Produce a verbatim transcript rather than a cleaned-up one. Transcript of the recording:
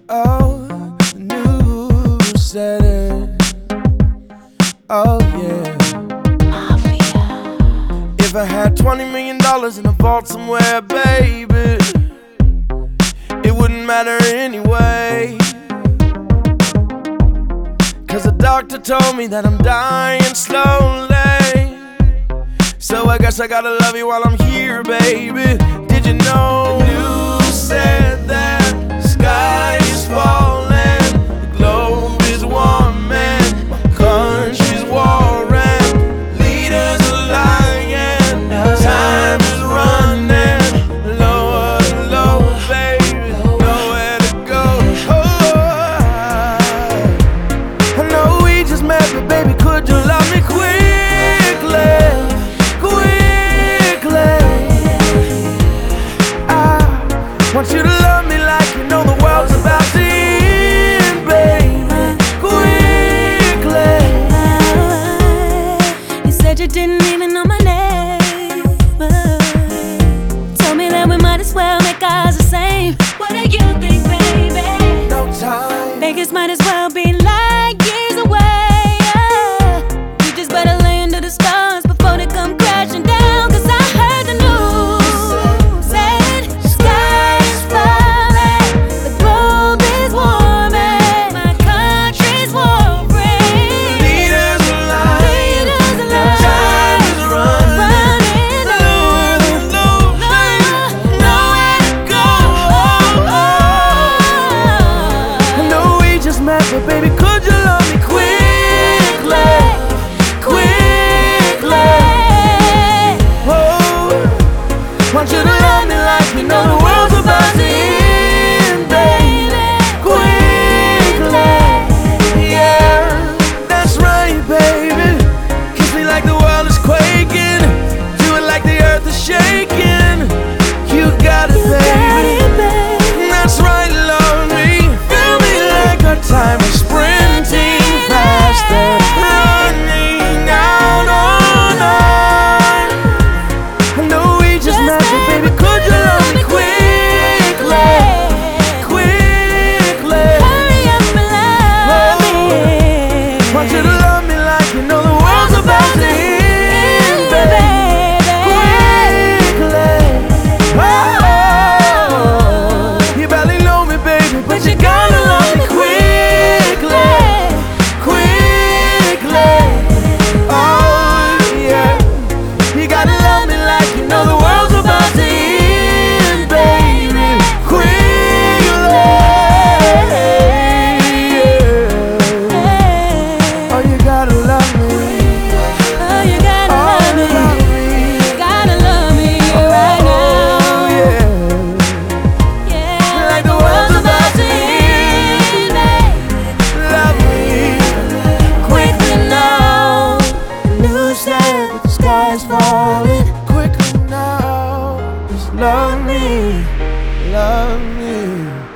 Oh, new setting. Oh yeah. If I had twenty million dollars in a vault somewhere, baby, it wouldn't matter anyway. Cause the doctor told me that I'm dying slowly. So I guess I gotta love you while I'm here, baby. Did you know the news said that the sky is falling, the globe is warming, my country's warring, leaders are lying, time is running lower and lower, baby, nowhere to go. Oh, I know we just met, but baby, could you love me quickly? Want you to love me like you know the world's about to end, baby. Quickly. You said you didn't even know my name, but told me that we might as well make ours the same. What do you think, baby? No time. Vegas might as well be like years away. uh, You just better lay under the stars before they come crashing down. Cause I heard the news said sky is falling, the globe is warming, my country's warring, Leaders are lying, leaders are lying, time is running, running lower than low, baby, nowhere to go. I know we just met, but baby, could you love me quickly? Quickly. Oh, want you to love me like you know the world's about to end, baby. Quickly. Yeah, that's right, baby. Kiss me like the world is quaking, do it like the earth is shaking. You got it, baby. That's right, love me. Feel me like our time is sprinting faster, running out on us. I know we just met, but baby, could you love me quickly? Quickly. Hurry up and love me. Want you to love me like you know the world's about to end, baby. Quickly. Oh, you barely know me, baby, but you gotta love me quickly. Quickly. Oh, yeah. You gotta love me like you know the world's about to end, baby. Quickly. Yeah. Oh, you gotta love me. Oh, you gotta Oh, love me. love me. Gotta love me right Oh, now. yeah. Yeah, Like the world's about to end, Love me. quickly now. The news said that the sky is falling. Quickly now. Just love me. Love me.